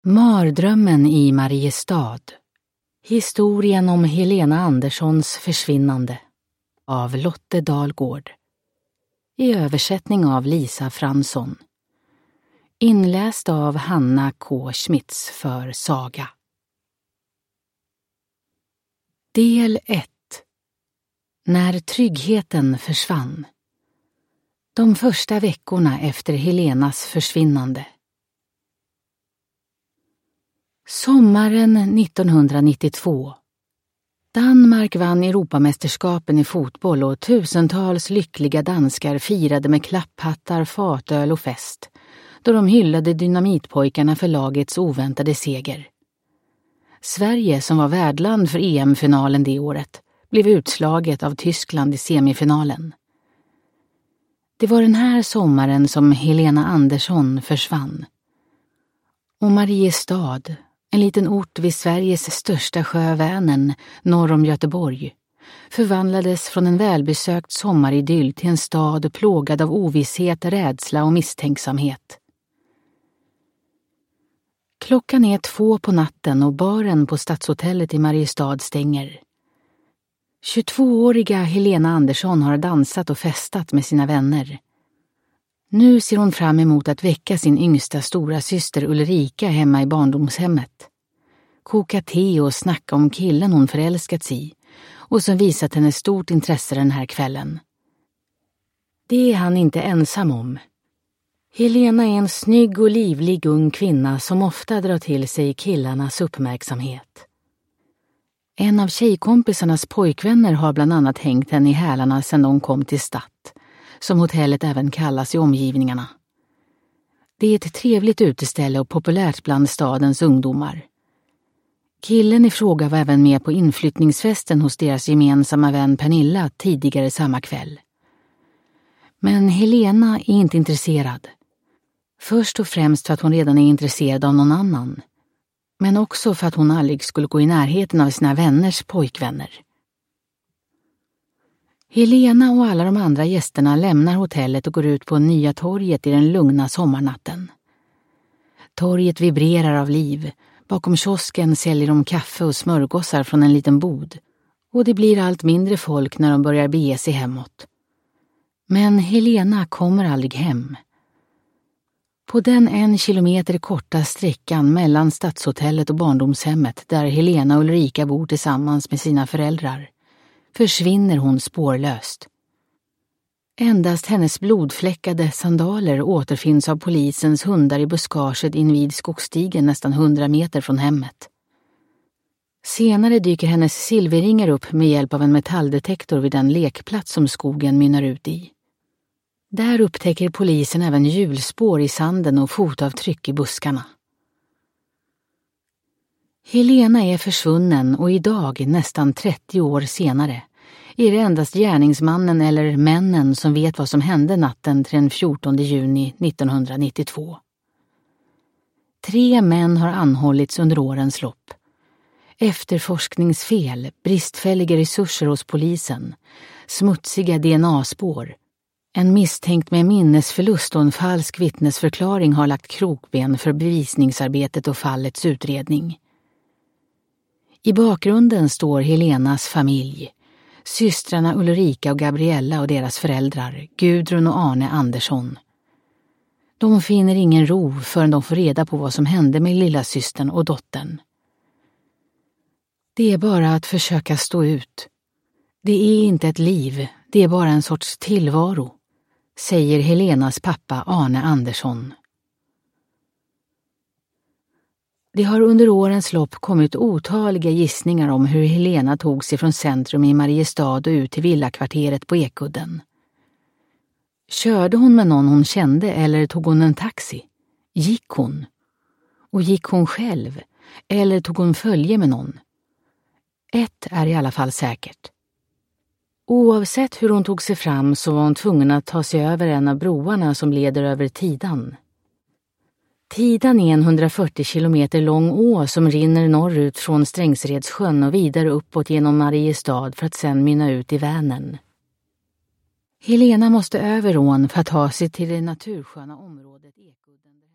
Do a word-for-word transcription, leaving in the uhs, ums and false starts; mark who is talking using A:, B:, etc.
A: Mardrömmen i Mariestad. Historien om Helena Anderssons försvinnande av Lotte Dalgård. I översättning av Lisa Fransson. Inläst av Hanna K. Schmitz för Saga. Del ett. När tryggheten försvann. De första veckorna efter Helenas försvinnande. Sommaren nittonhundranittiotvå. Danmark vann Europamästerskapen i fotboll och tusentals lyckliga danskar firade med klapphattar, fatöl och fest, då de hyllade dynamitpojkarna för lagets oväntade seger. Sverige, som var värdland för E M-finalen det året, blev utslaget av Tyskland i semifinalen. Det var den här sommaren som Helena Andersson försvann. Och Mariestad, en liten ort vid Sveriges största sjö Vänern, norr om Göteborg, förvandlades från en välbesökt sommaridyll till en stad plågad av ovisshet, rädsla och misstänksamhet. Klockan är två på natten och baren på Stadshotellet i Mariestad stänger. tjugotvååriga Helena Andersson har dansat och festat med sina vänner. Nu ser hon fram emot att väcka sin yngsta stora syster Ulrika hemma i barndomshemmet. Koka te och snacka om killen hon förälskats i och som visat henne stort intresse den här kvällen. Det är han inte ensam om. Helena är en snygg och livlig ung kvinna som ofta drar till sig killarnas uppmärksamhet. En av tjejkompisarnas pojkvänner har bland annat hängt henne i hälarna sedan de kom till Stadt, som hotellet även kallas i omgivningarna. Det är ett trevligt uteställe och populärt bland stadens ungdomar. Killen i fråga var även med på inflyttningsfesten hos deras gemensamma vän Pernilla tidigare samma kväll. Men Helena är inte intresserad. Först och främst för att hon redan är intresserad av någon annan. Men också för att hon aldrig skulle gå i närheten av sina vänners pojkvänner. Helena och alla de andra gästerna lämnar hotellet och går ut på Nya torget i den lugna sommarnatten. Torget vibrerar av liv. Bakom kiosken säljer de kaffe och smörgåsar från en liten bod. Och det blir allt mindre folk när de börjar bege sig hemåt. Men Helena kommer aldrig hem. På den en kilometer korta sträckan mellan Stadshotellet och barndomshemmet där Helena och Ulrika bor tillsammans med sina föräldrar försvinner hon spårlöst. Endast hennes blodfläckade sandaler återfinns av polisens hundar i buskaget invid skogsstigen nästan hundra meter från hemmet. Senare dyker hennes silverringar upp med hjälp av en metalldetektor vid den lekplats som skogen mynnar ut i. Där upptäcker polisen även hjulspår i sanden och fotavtryck i buskarna. Helena är försvunnen och idag, nästan trettio år senare, är det endast gärningsmannen eller männen som vet vad som hände natten till den fjortonde juni nittonhundranittiotvå. Tre män har anhållits under årens lopp. Efterforskningsfel, bristfälliga resurser hos polisen, smutsiga D N A-spår. En misstänkt med minnesförlust och en falsk vittnesförklaring har lagt krokben för bevisningsarbetet och fallets utredning. I bakgrunden står Helenas familj, systrarna Ulrika och Gabriella och deras föräldrar, Gudrun och Arne Andersson. De finner ingen ro förrän de får reda på vad som hände med lilla systern och dottern. Det är bara att försöka stå ut. Det är inte ett liv, det är bara en sorts tillvaro, säger Helenas pappa Arne Andersson. Det har under årens lopp kommit otaliga gissningar om hur Helena tog sig från centrum i Mariestad och ut till villakvarteret på Ekudden. Körde hon med någon hon kände eller tog hon en taxi? Gick hon? Och gick hon själv? Eller tog hon följe med någon? Ett är i alla fall säkert. Oavsett hur hon tog sig fram så var hon tvungen att ta sig över en av broarna som leder över Tidan. Tidan är en hundrafyrtio kilometer lång å som rinner norrut från Strängsredssjön och vidare uppåt genom Mariestad för att sedan mynna ut i Vänern. Helena måste över ån för att ta sig till det natursköna området Ekudden.